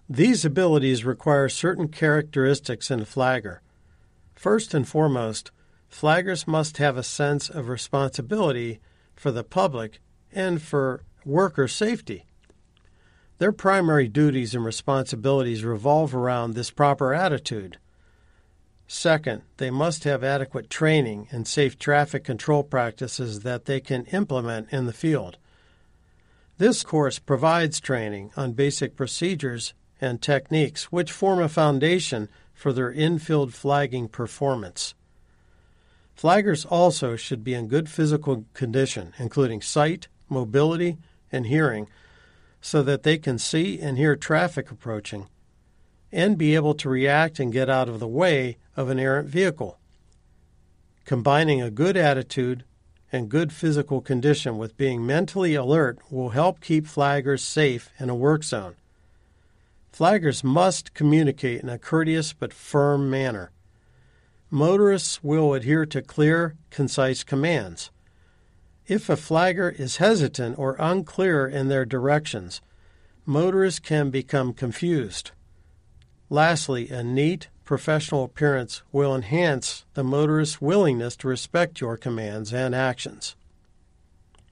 These abilities require certain characteristics in a flagger. First and foremost, flaggers must have a sense of responsibility for the public and for worker safety. Their primary duties and responsibilities revolve around this proper attitude. Second, they must have adequate training and safe traffic control practices that they can implement in the field. This course provides training on basic procedures and techniques which form a foundation for their in-field flagging performance. Flaggers also should be in good physical condition, including sight, mobility, and hearing, so that they can see and hear traffic approaching, and be able to react and get out of the way of an errant vehicle. Combining a good attitude and good physical condition with being mentally alert will help keep flaggers safe in a work zone. Flaggers must communicate in a courteous but firm manner. Motorists will adhere to clear, concise commands. If a flagger is hesitant or unclear in their directions, motorists can become confused. Lastly, a neat, professional appearance will enhance the motorist's willingness to respect your commands and actions.